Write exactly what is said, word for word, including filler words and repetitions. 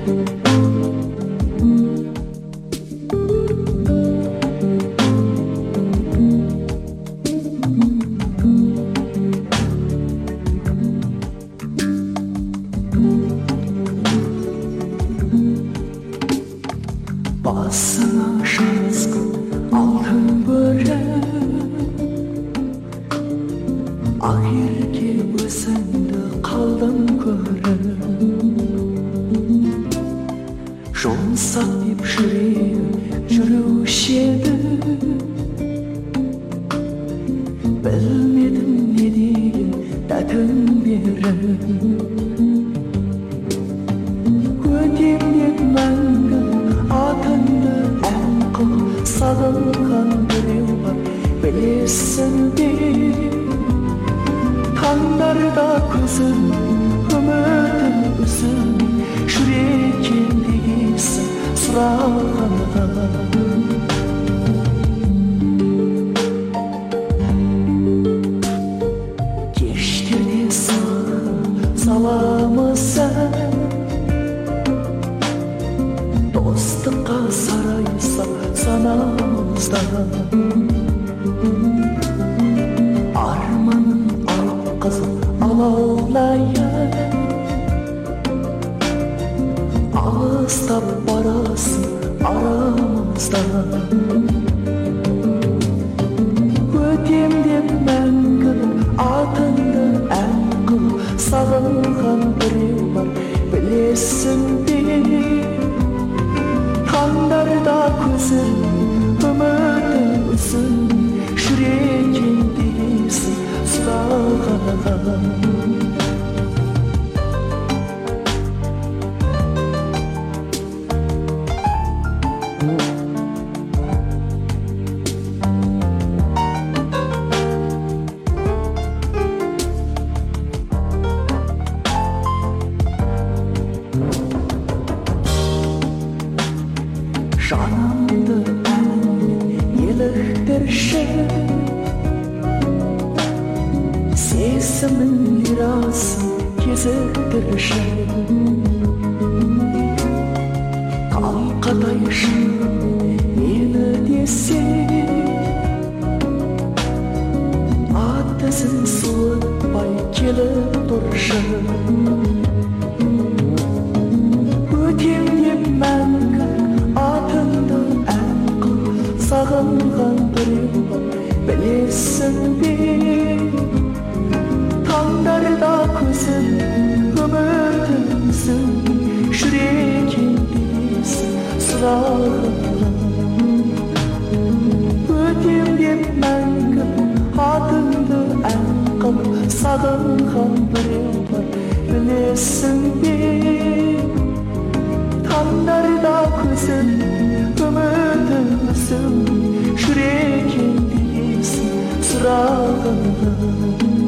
Басыңа жазғым алтын бөрі, ақ ерке өзіңді қалдым көріп. Жұмсақ деп жүрегім жүруші еді, білмедім не деген тәтің беріп. Өтем деп мәңгі атыңды ән қылып сағынған біреу бар, білесің бе? Таңдарда көзім үмітім үзім, жүрекем дегейсің сұрағанға. Кештерде сағын саламысың, достыққа сарайса санамызда. Арманын алып қызыл алаулайын, алыстап барасың арамызда. Өтем деп мәңгі атыңды ән қылып сағынған біреу бар, білесің бе? Таңдарда көзім үмітім үзім, жүрегем дегейсің сұрағанға. Жанымды әнмен еліктірші, сезімін лирасын кезіктірші. Қалқадай шын мені десе, ат ізін суытпай келіп тұршы. Өтем деп мәңгі атыңды ән қылып сағынған біреу бар, білесің бе? Таңдарда көзім үмітім үзім, жүрегем дегейсің сұрағанға. Өтем деп мәңгі атыңды ән қылып сағынған біреу бар, білесің бе? Таңдарда көзім үмітім үзім, жүрегем дегейсің сұрағанға.